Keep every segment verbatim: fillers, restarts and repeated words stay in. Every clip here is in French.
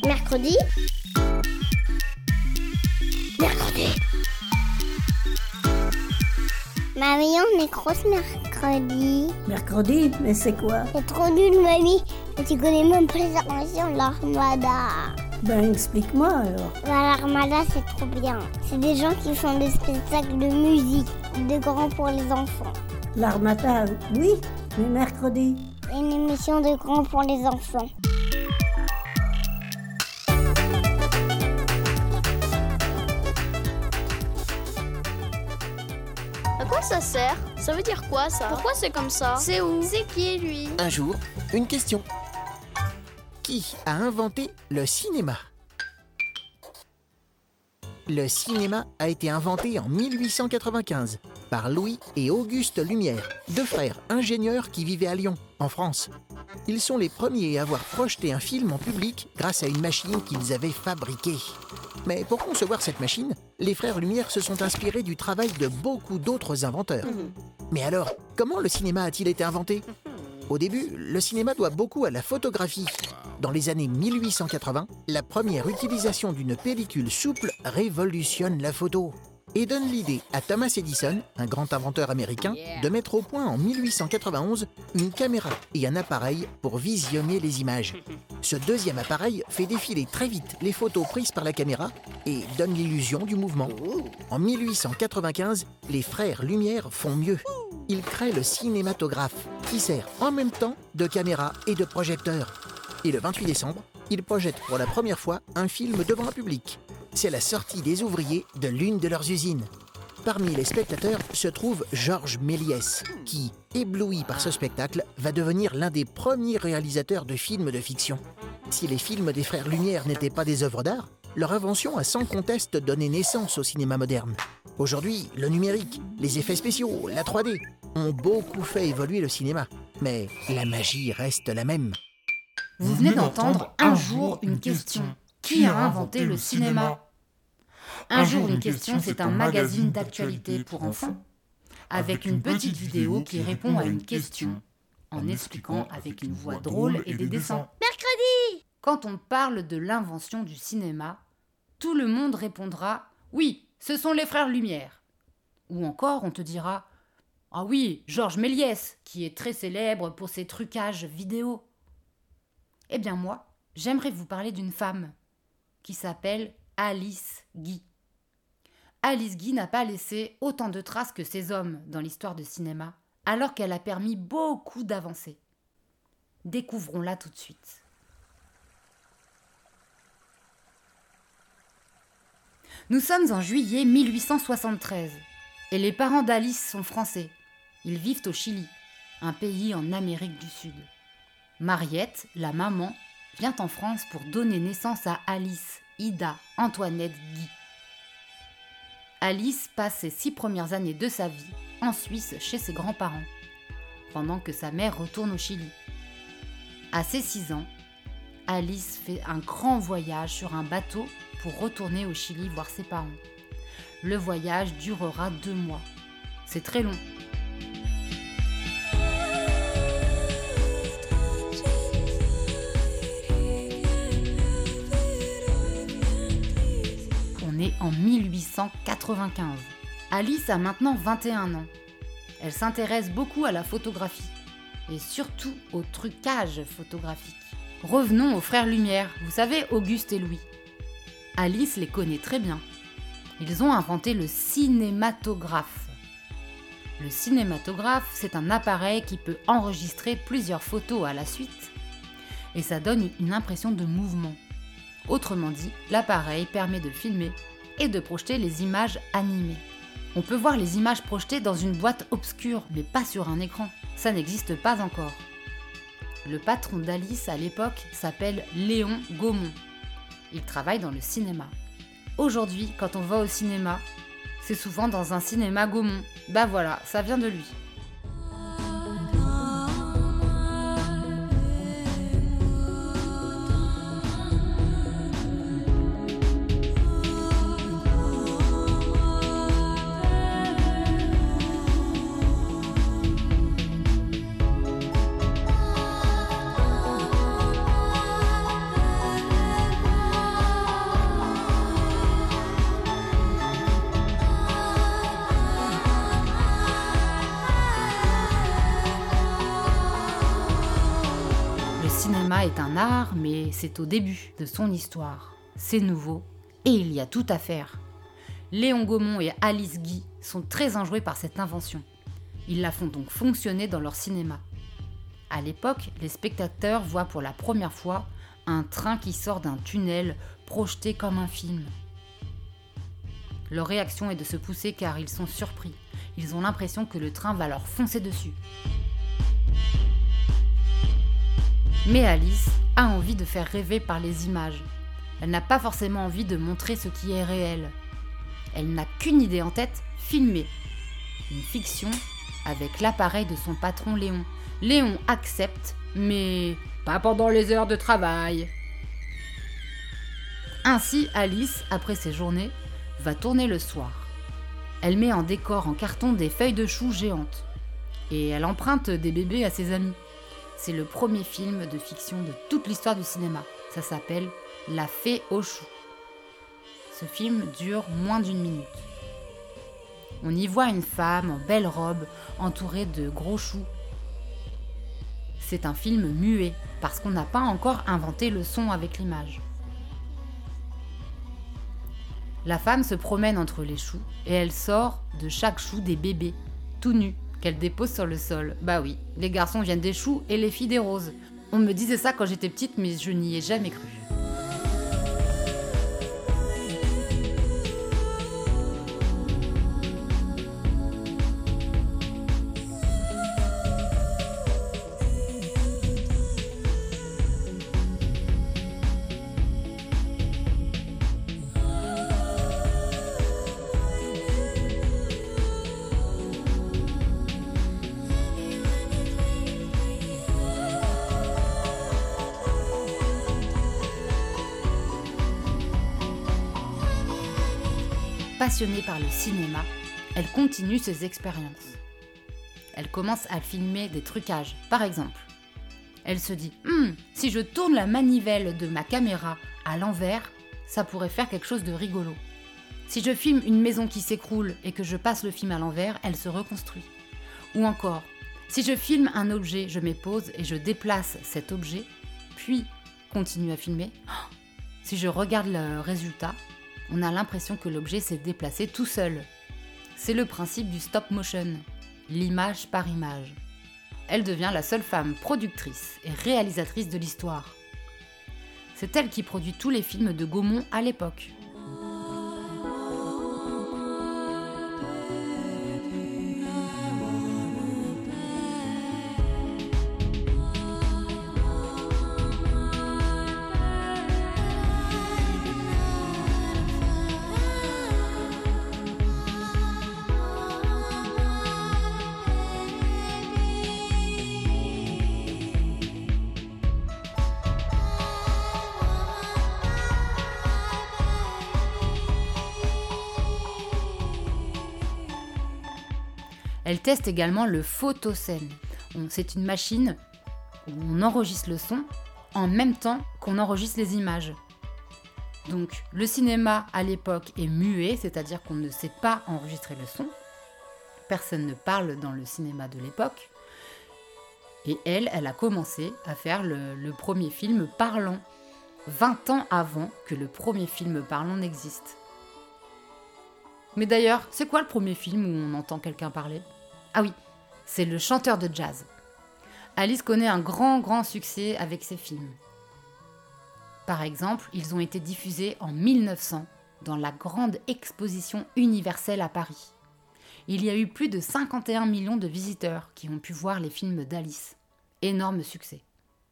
Mercredi. Mercredi. Mamie, on est grosse mercredi. Mercredi? Mais c'est quoi? C'est trop nul, mamie. Et tu connais même pas les inventions de l'Armada. Ben, explique-moi alors. Bah, l'Armada, c'est trop bien. C'est des gens qui font des spectacles de musique, de grands pour les enfants. L'Armada, oui, mais mercredi. C'est une émission de grands pour les enfants. À quoi ça sert? Ça veut dire quoi ça? Pourquoi c'est comme ça? C'est où? C'est qui lui? Un jour, une question. Qui a inventé le cinéma? Le cinéma a été inventé en mille huit cent quatre-vingt-quinze par Louis et Auguste Lumière, deux frères ingénieurs qui vivaient à Lyon, en France. Ils sont les premiers à avoir projeté un film en public grâce à une machine qu'ils avaient fabriquée. Mais pour concevoir cette machine, les frères Lumière se sont inspirés du travail de beaucoup d'autres inventeurs. Mais alors, comment le cinéma a-t-il été inventé? Au début, le cinéma doit beaucoup à la photographie. Dans les années mille huit cent quatre-vingts, la première utilisation d'une pellicule souple révolutionne la photo et donne l'idée à Thomas Edison, un grand inventeur américain, de mettre au point en mille huit cent quatre-vingt-onze une caméra et un appareil pour visionner les images. Ce deuxième appareil fait défiler très vite les photos prises par la caméra et donne l'illusion du mouvement. En mille huit cent quatre-vingt-quinze, les frères Lumière font mieux. Ils créent le cinématographe, qui sert en même temps de caméra et de projecteur. Et le vingt-huit décembre, ils projettent pour la première fois un film devant un public. C'est la sortie des ouvriers de l'une de leurs usines. Parmi les spectateurs se trouve Georges Méliès, qui, ébloui par ce spectacle, va devenir l'un des premiers réalisateurs de films de fiction. Si les films des frères Lumière n'étaient pas des œuvres d'art, leur invention a sans conteste donné naissance au cinéma moderne. Aujourd'hui, le numérique, les effets spéciaux, la trois D ont beaucoup fait évoluer le cinéma. Mais la magie reste la même. Vous venez d'entendre Un jour une question. Qui a inventé le cinéma? Un jour une question, c'est un magazine d'actualité pour enfants, avec une petite vidéo qui répond à une question, en expliquant avec une voix drôle et des dessins. Mercredi! Quand on parle de l'invention du cinéma, tout le monde répondra « Oui, ce sont les frères Lumière ». Ou encore on te dira « Ah oui, Georges Méliès, qui est très célèbre pour ses trucages vidéo ». Eh bien moi, j'aimerais vous parler d'une femme qui s'appelle Alice Guy. Alice Guy n'a pas laissé autant de traces que ces hommes dans l'histoire du cinéma, alors qu'elle a permis beaucoup d'avancées. Découvrons-la tout de suite. Nous sommes en juillet mille huit cent soixante-treize et les parents d'Alice sont français. Ils vivent au Chili, un pays en Amérique du Sud. Mariette, la maman, vient en France pour donner naissance à Alice, Ida, Antoinette Guy. Alice passe ses six premières années de sa vie en Suisse chez ses grands-parents, pendant que sa mère retourne au Chili. À ses six ans, Alice fait un grand voyage sur un bateau pour retourner au Chili voir ses parents. Le voyage durera deux mois. C'est très long. En mille huit cent quatre-vingt-quinze. Alice a maintenant vingt et un ans. Elle s'intéresse beaucoup à la photographie et surtout au trucage photographique. Revenons aux frères Lumière, vous savez, Auguste et Louis. Alice les connaît très bien. Ils ont inventé le cinématographe. Le cinématographe, c'est un appareil qui peut enregistrer plusieurs photos à la suite et ça donne une impression de mouvement. Autrement dit, l'appareil permet de filmer et de projeter les images animées. On peut voir les images projetées dans une boîte obscure, mais pas sur un écran. Ça n'existe pas encore. Le patron d'Alice à l'époque s'appelle Léon Gaumont. Il travaille dans le cinéma. Aujourd'hui, quand on va au cinéma, c'est souvent dans un cinéma Gaumont. Bah voilà, ça vient de lui. cinéma est un art, mais c'est au début de son histoire. C'est nouveau et il y a tout à faire. Léon Gaumont et Alice Guy sont très enjoués par cette invention. Ils la font donc fonctionner dans leur cinéma. À l'époque, les spectateurs voient pour la première fois un train qui sort d'un tunnel projeté comme un film. Leur réaction est de se pousser car ils sont surpris. Ils ont l'impression que le train va leur foncer dessus. Mais Alice a envie de faire rêver par les images. Elle n'a pas forcément envie de montrer ce qui est réel. Elle n'a qu'une idée en tête, filmer. Une fiction avec l'appareil de son patron Léon. Léon accepte, mais pas pendant les heures de travail. Ainsi, Alice, après ses journées, va tourner le soir. Elle met en décor en carton des feuilles de chou géantes. Et elle emprunte des bébés à ses amis. C'est le premier film de fiction de toute l'histoire du cinéma. Ça s'appelle La Fée aux choux. Ce film dure moins d'une minute. On y voit une femme en belle robe, entourée de gros choux. C'est un film muet, parce qu'on n'a pas encore inventé le son avec l'image. La femme se promène entre les choux, et elle sort de chaque chou des bébés, tout nus, qu'elle dépose sur le sol. Bah oui, les garçons viennent des choux et les filles des roses. On me disait ça quand j'étais petite, mais je n'y ai jamais cru. Passionnée par le cinéma, elle continue ses expériences. Elle commence à filmer des trucages, par exemple. Elle se dit hm, « si je tourne la manivelle de ma caméra à l'envers, ça pourrait faire quelque chose de rigolo. Si je filme une maison qui s'écroule et que je passe le film à l'envers, elle se reconstruit. Ou encore, si je filme un objet, je mets pause et je déplace cet objet, puis continue à filmer. Oh, si je regarde le résultat, on a l'impression que l'objet s'est déplacé tout seul. C'est le principe du stop motion, l'image par image. Elle devient la seule femme productrice et réalisatrice de l'histoire. C'est elle qui produit tous les films de Gaumont à l'époque. Elle teste également le photoscène. C'est une machine où on enregistre le son en même temps qu'on enregistre les images. Donc le cinéma à l'époque est muet, c'est-à-dire qu'on ne sait pas enregistrer le son. Personne ne parle dans le cinéma de l'époque. Et elle, elle a commencé à faire le, le premier film parlant, vingt ans avant que le premier film parlant n'existe. Mais d'ailleurs, c'est quoi le premier film où on entend quelqu'un parler ? Ah oui, c'est Le Chanteur de jazz. Alice connaît un grand, grand succès avec ses films. Par exemple, ils ont été diffusés en mille neuf cents dans la grande exposition universelle à Paris. Il y a eu plus de cinquante et un millions de visiteurs qui ont pu voir les films d'Alice. Énorme succès.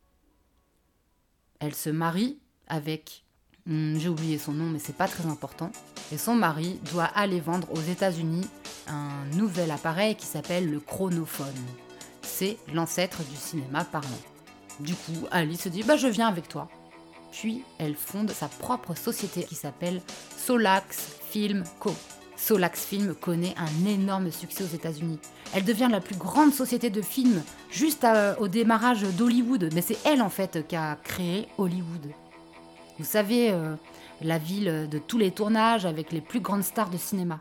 Elle se marie avec... Hmm, j'ai oublié son nom, mais c'est pas très important. Et son mari doit aller vendre aux États-Unis un nouvel appareil qui s'appelle le chronophone. C'est l'ancêtre du cinéma parlant. Du coup, Alice se dit bah, « je viens avec toi ». Puis, elle fonde sa propre société qui s'appelle Solax Film Co. Solax Film connaît un énorme succès aux États-Unis. Elle devient la plus grande société de films juste à, au démarrage d'Hollywood. Mais c'est elle, en fait, qui a créé Hollywood. Vous savez, euh, la ville de tous les tournages avec les plus grandes stars de cinéma.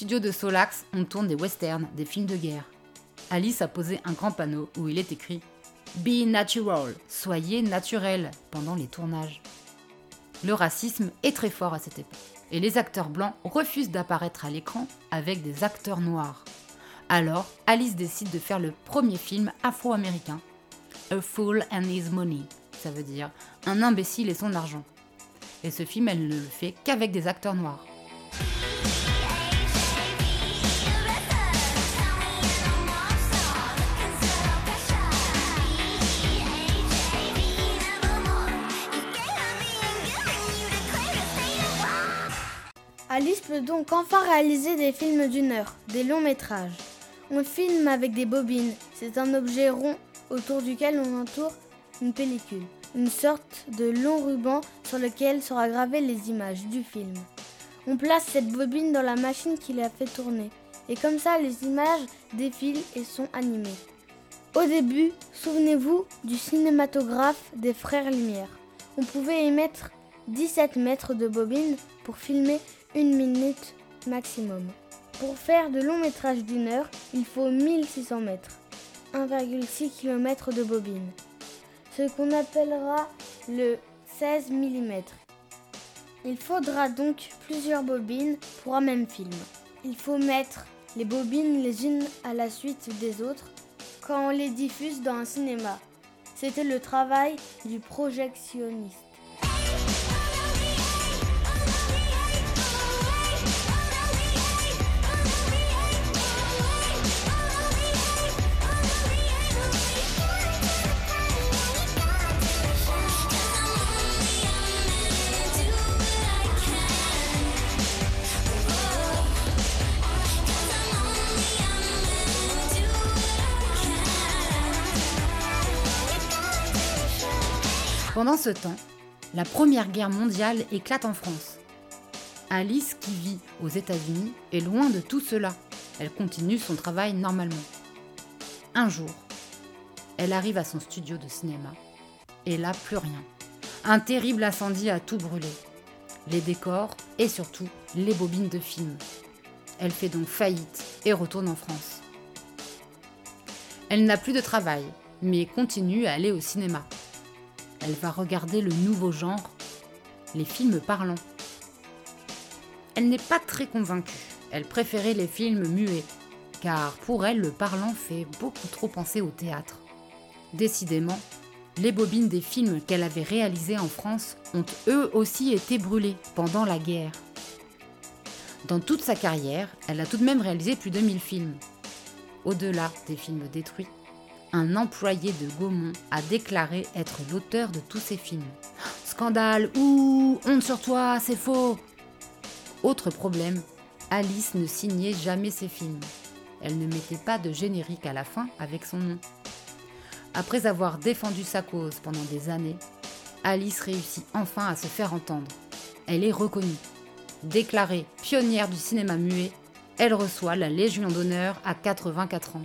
studio de Solax, on tourne des westerns, des films de guerre. Alice a posé un grand panneau où il est écrit « Be natural », soyez naturel pendant les tournages. Le racisme est très fort à cette époque, et les acteurs blancs refusent d'apparaître à l'écran avec des acteurs noirs. Alors, Alice décide de faire le premier film afro-américain, A Fool and His Money, ça veut dire un imbécile et son argent. Et ce film, elle ne le fait qu'avec des acteurs noirs. Alice peut donc enfin réaliser des films d'une heure, des longs métrages. On filme avec des bobines, c'est un objet rond autour duquel on entoure une pellicule, une sorte de long ruban sur lequel sera gravées les images du film. On place cette bobine dans la machine qui la fait tourner, et comme ça les images défilent et sont animées. Au début, souvenez-vous du cinématographe des Frères Lumière. On pouvait y mettre dix-sept mètres de bobine pour filmer une minute maximum. Pour faire de longs métrages d'une heure, il faut mille six cents mètres, un virgule six kilomètres de bobine, ce qu'on appellera le seize millimètres. Il faudra donc plusieurs bobines pour un même film. Il faut mettre les bobines les unes à la suite des autres quand on les diffuse dans un cinéma. C'était le travail du projectionniste. Pendant ce temps, la Première Guerre mondiale éclate en France. Alice, qui vit aux États-Unis, est loin de tout cela. Elle continue son travail normalement. Un jour, elle arrive à son studio de cinéma. Et là, plus rien. Un terrible incendie a tout brûlé. Les décors et surtout les bobines de film. Elle fait donc faillite et retourne en France. Elle n'a plus de travail, mais continue à aller au cinéma. Elle va regarder le nouveau genre, les films parlants. Elle n'est pas très convaincue. Elle préférait les films muets, car pour elle, le parlant fait beaucoup trop penser au théâtre. Décidément, les bobines des films qu'elle avait réalisés en France ont eux aussi été brûlées pendant la guerre. Dans toute sa carrière, elle a tout de même réalisé plus de mille films. Au-delà des films détruits, un employé de Gaumont a déclaré être l'auteur de tous ces films. Scandale, ouh, honte sur toi, c'est faux. Autre problème, Alice ne signait jamais ses films. Elle ne mettait pas de générique à la fin avec son nom. Après avoir défendu sa cause pendant des années, Alice réussit enfin à se faire entendre. Elle est reconnue. Déclarée pionnière du cinéma muet, elle reçoit la Légion d'honneur à quatre-vingt-quatre ans.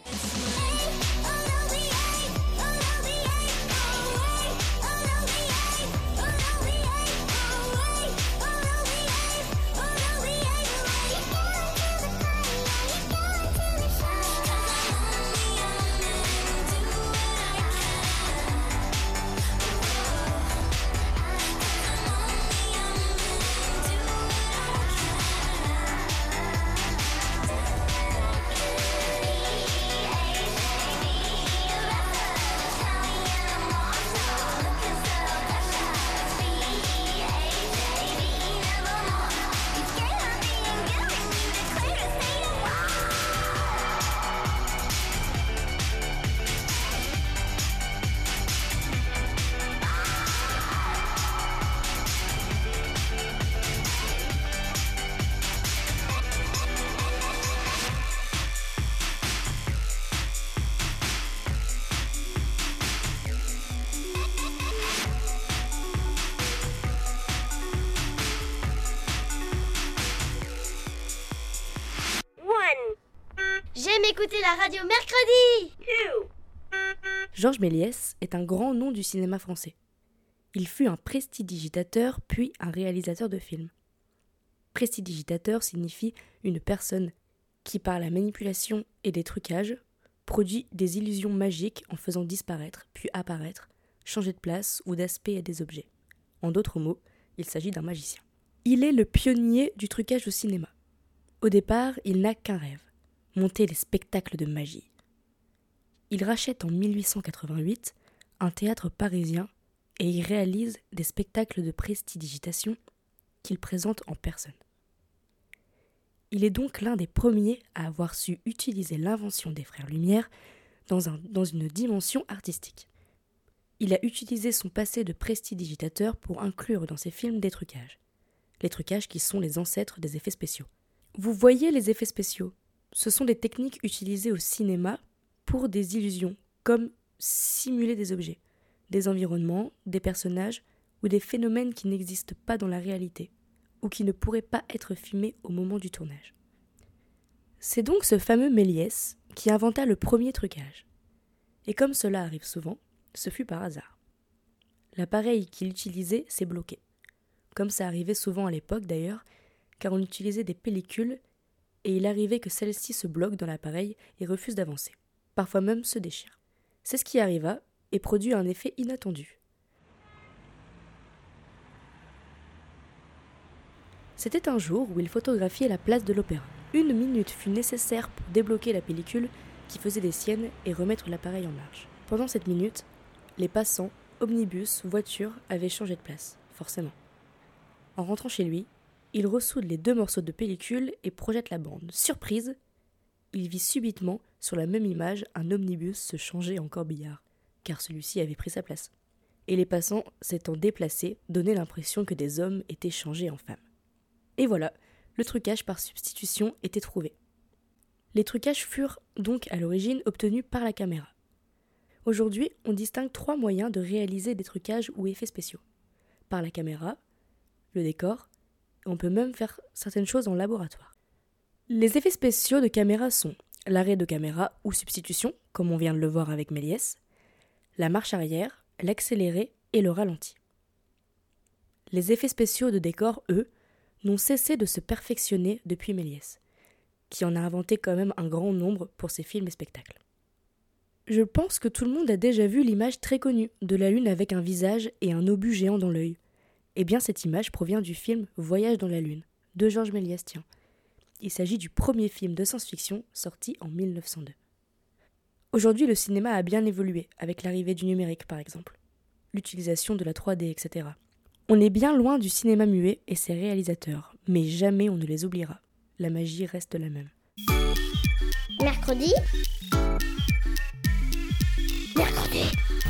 J'aime écouter la radio mercredi. Georges Méliès est un grand nom du cinéma français. Il fut un prestidigitateur puis un réalisateur de films. Prestidigitateur signifie une personne qui, par la manipulation et des trucages, produit des illusions magiques en faisant disparaître, puis apparaître, changer de place ou d'aspect à des objets. En d'autres mots, il s'agit d'un magicien. Il est le pionnier du trucage au cinéma. Au départ, il n'a qu'un rêve, monter des spectacles de magie. Il rachète en mille huit cent quatre-vingt-huit un théâtre parisien et y réalise des spectacles de prestidigitation qu'il présente en personne. Il est donc l'un des premiers à avoir su utiliser l'invention des frères Lumière dans, un, dans une dimension artistique. Il a utilisé son passé de prestidigitateur pour inclure dans ses films des trucages. Les trucages qui sont les ancêtres des effets spéciaux. Vous voyez les effets spéciaux, ce sont des techniques utilisées au cinéma pour des illusions, comme simuler des objets, des environnements, des personnages ou des phénomènes qui n'existent pas dans la réalité ou qui ne pourraient pas être filmés au moment du tournage. C'est donc ce fameux Méliès qui inventa le premier trucage. Et comme cela arrive souvent, ce fut par hasard. L'appareil qu'il utilisait s'est bloqué. Comme ça arrivait souvent à l'époque d'ailleurs, car on utilisait des pellicules et il arrivait que celle-ci se bloque dans l'appareil et refuse d'avancer. Parfois même se déchire. C'est ce qui arriva et produit un effet inattendu. C'était un jour où il photographiait la place de l'Opéra. Une minute fut nécessaire pour débloquer la pellicule qui faisait des siennes et remettre l'appareil en marche. Pendant cette minute, les passants, omnibus, voitures avaient changé de place, forcément. En rentrant chez lui, il ressoude les deux morceaux de pellicule et projette la bande. Surprise, il vit subitement, sur la même image, un omnibus se changer en corbillard, car celui-ci avait pris sa place. Et les passants, s'étant déplacés, donnaient l'impression que des hommes étaient changés en femmes. Et voilà, le trucage par substitution était trouvé. Les trucages furent donc à l'origine obtenus par la caméra. Aujourd'hui, on distingue trois moyens de réaliser des trucages ou effets spéciaux. Par la caméra, le décor, et on peut même faire certaines choses en laboratoire. Les effets spéciaux de caméra sont l'arrêt de caméra ou substitution, comme on vient de le voir avec Méliès, la marche arrière, l'accéléré et le ralenti. Les effets spéciaux de décor, eux, n'ont cessé de se perfectionner depuis Méliès, qui en a inventé quand même un grand nombre pour ses films et spectacles. Je pense que tout le monde a déjà vu l'image très connue de la Lune avec un visage et un obus géant dans l'œil. Eh bien, cette image provient du film Voyage dans la Lune, de Georges Méliès, tiens. Il s'agit du premier film de science-fiction sorti en mille neuf cent deux. Aujourd'hui, le cinéma a bien évolué, avec l'arrivée du numérique par exemple, l'utilisation de la trois D, et cetera. On est bien loin du cinéma muet et ses réalisateurs, mais jamais on ne les oubliera. La magie reste la même. Mercredi. Mercredi.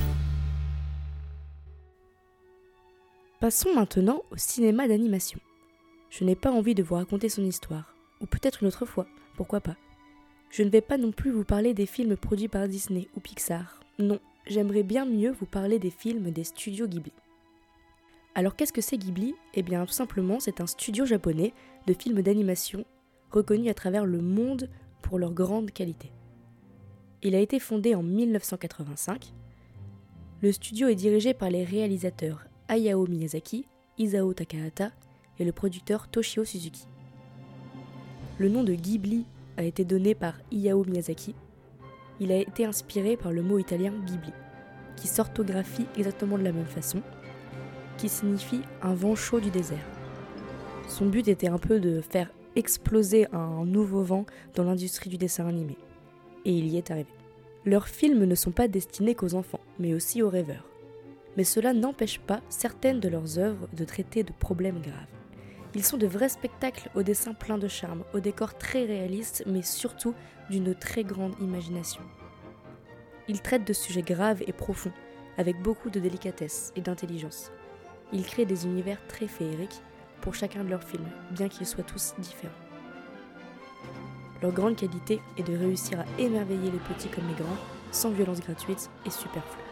Passons maintenant au cinéma d'animation. Je n'ai pas envie de vous raconter son histoire, ou peut-être une autre fois, pourquoi pas. Je ne vais pas non plus vous parler des films produits par Disney ou Pixar. Non, j'aimerais bien mieux vous parler des films des studios Ghibli. Alors qu'est-ce que c'est Ghibli ? Eh bien tout simplement c'est un studio japonais de films d'animation reconnu à travers le monde pour leur grande qualité. Il a été fondé en mille neuf cent quatre-vingt-cinq. Le studio est dirigé par les réalisateurs Hayao Miyazaki, Isao Takahata et le producteur Toshio Suzuki. Le nom de Ghibli a été donné par Hayao Miyazaki. Il a été inspiré par le mot italien Ghibli, qui s'orthographie exactement de la même façon, qui signifie un vent chaud du désert. Son but était un peu de faire exploser un nouveau vent dans l'industrie du dessin animé. Et il y est arrivé. Leurs films ne sont pas destinés qu'aux enfants, mais aussi aux rêveurs. Mais cela n'empêche pas certaines de leurs œuvres de traiter de problèmes graves. Ils sont de vrais spectacles au dessin plein de charme, au décor très réaliste, mais surtout d'une très grande imagination. Ils traitent de sujets graves et profonds, avec beaucoup de délicatesse et d'intelligence. Ils créent des univers très féeriques pour chacun de leurs films, bien qu'ils soient tous différents. Leur grande qualité est de réussir à émerveiller les petits comme les grands, sans violence gratuite et superflue.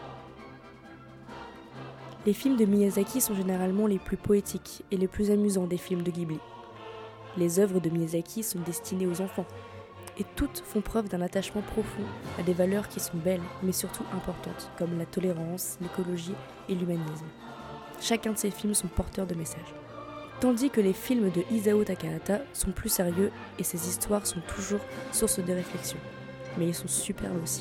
Les films de Miyazaki sont généralement les plus poétiques et les plus amusants des films de Ghibli. Les œuvres de Miyazaki sont destinées aux enfants, et toutes font preuve d'un attachement profond à des valeurs qui sont belles, mais surtout importantes, comme la tolérance, l'écologie et l'humanisme. Chacun de ces films sont porteurs de messages. tandis que les films de Isao Takahata sont plus sérieux et ses histoires sont toujours source de réflexion. Mais ils sont superbes aussi.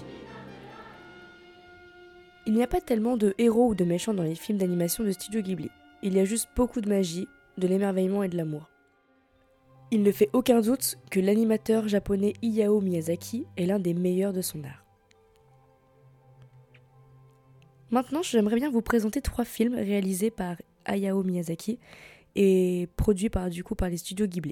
Il n'y a pas tellement de héros ou de méchants dans les films d'animation de Studio Ghibli. Il y a juste beaucoup de magie, de l'émerveillement et de l'amour. Il ne fait aucun doute que l'animateur japonais Hayao Miyazaki est l'un des meilleurs de son art. Maintenant, j'aimerais bien vous présenter trois films réalisés par Hayao Miyazaki et produits par, du coup, par les studios Ghibli.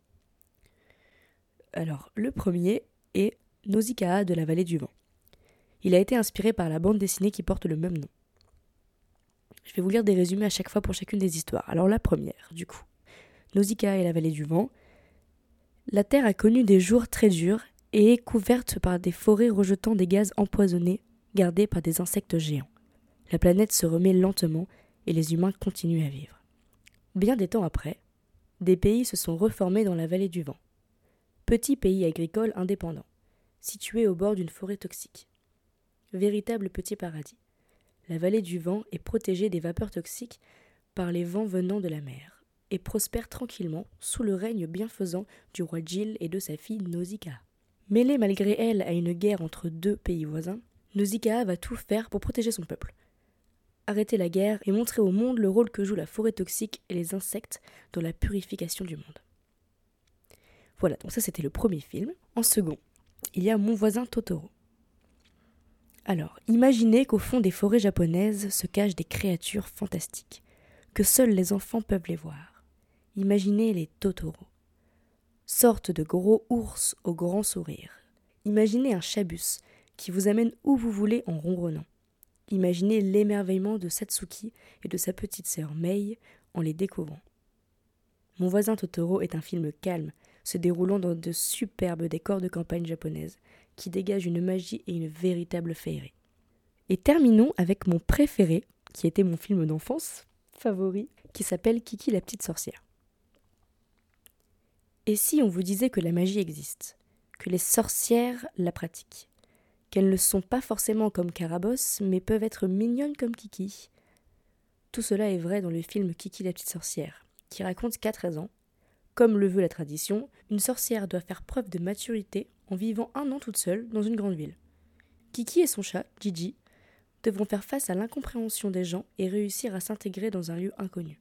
Alors, le premier est Nausicaa de la vallée du vent. Il a été inspiré par la bande dessinée qui porte le même nom. Je vais vous lire des résumés à chaque fois pour chacune des histoires. Alors la première, du coup. Nausicaa et la vallée du vent. La Terre a connu des jours très durs et est couverte par des forêts rejetant des gaz empoisonnés gardés par des insectes géants. La planète se remet lentement et les humains continuent à vivre. Bien des temps après, des pays se sont reformés dans la vallée du vent. Petit pays agricole indépendant, situé au bord d'une forêt toxique. Véritable petit paradis. La vallée du vent est protégée des vapeurs toxiques par les vents venant de la mer et prospère tranquillement sous le règne bienfaisant du roi Jil et de sa fille Nausicaa. Mêlée malgré elle à une guerre entre deux pays voisins, Nausicaa va tout faire pour protéger son peuple. Arrêter la guerre et montrer au monde le rôle que joue la forêt toxique et les insectes dans la purification du monde. Voilà, donc ça c'était le premier film. En second, il y a Mon voisin Totoro. Alors, imaginez qu'au fond des forêts japonaises se cachent des créatures fantastiques, que seuls les enfants peuvent les voir. Imaginez les Totoro, sorte de gros ours au grand sourire. Imaginez un chabus qui vous amène où vous voulez en ronronnant. Imaginez l'émerveillement de Satsuki et de sa petite sœur Mei en les découvrant. Mon voisin Totoro est un film calme, se déroulant dans de superbes décors de campagne japonaise, qui dégagent une magie et une véritable féerie. Et terminons avec mon préféré, qui était mon film d'enfance favori, qui s'appelle Kiki la petite sorcière. Et si on vous disait que la magie existe, que les sorcières la pratiquent, qu'elles ne sont pas forcément comme Carabosse, mais peuvent être mignonnes comme Kiki. Tout cela est vrai dans le film Kiki la petite sorcière, qui raconte qu'à treize ans, comme le veut la tradition, une sorcière doit faire preuve de maturité en vivant un an toute seule dans une grande ville. Kiki et son chat, Gigi, devront faire face à l'incompréhension des gens et réussir à s'intégrer dans un lieu inconnu.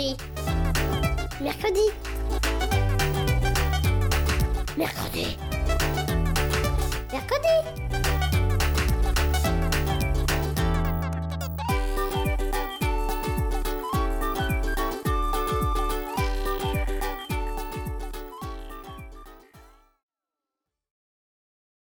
mercredi. Mercredi. Mercredi. Mercredi.